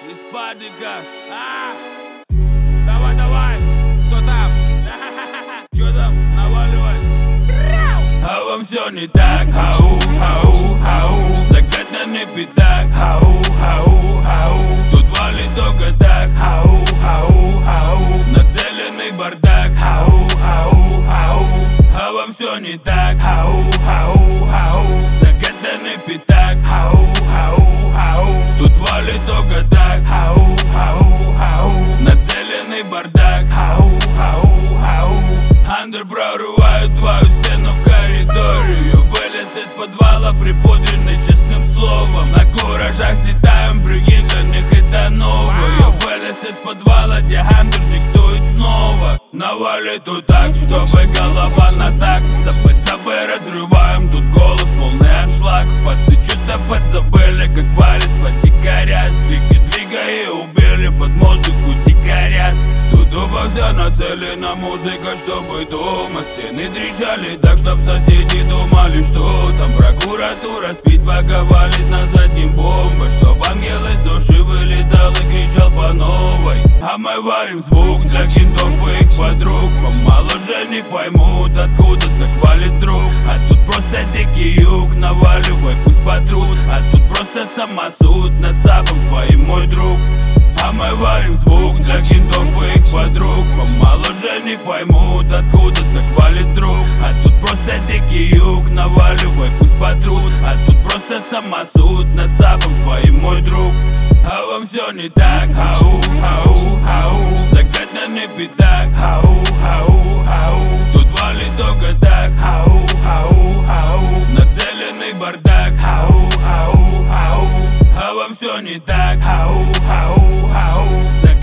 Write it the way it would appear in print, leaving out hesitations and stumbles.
Из падика. Давай, давай. Кто там? Чё там? Наваливай. А вам все не так. Хау, хау, хау. Закатанный пятак. Хау, хау, хау. Тут валит только так. Хау, хау, хау. Нацеленный бардак. Хау, хау, хау. А вам все не так. Хау, хау, хау. Закатанный пятак. Хау, хау, хау. Тут валит только так. Хау, хау, хау. Нацеленный бардак. Хау, хау, хау. Андер прорывают твою стену в коридоре. Я вылез из подвала, припудренный честным словом. На куражах слетаем, прикинь, для них это новое. Я вылез из подвала, где Андер диктует снова. Навалит тут так, чтобы голова на так. Сапы разрываем, тут голос полный аншлаг. Пацы что-то подзабыли, как валец под дикаря. Двигай и убили под музыку дикаря. Тут оба все нацелена музыка, чтобы дома стены трещали так, чтоб соседи думали, что там прокуратура спит, пока валит на заднем бомба. Чтоб ангел из души вылетал и кричал по новой. А мы варим звук для кентов и их подруг. Помоложе не поймут, откуда так валит друг. А тут просто дикий юг, наваливай, пусть потрут. А тут просто самосуд над сапом твоим, мой друг. А мы варим звук для кентов и их подруг. Помоложе не поймут, откуда так валит друг. А тут просто дикий юг, наваливай, пусть потрут. А тут просто самосуд над сапом твоим, мой друг. А вам все не так. Хау, хау, хау. Закатанный пятак. Хау, хау, хау. Тут валит только так. Хау, хау, хау. Нацеленный бардак. Хау, хау, хау. А вам все не так. Хау, хау, хау.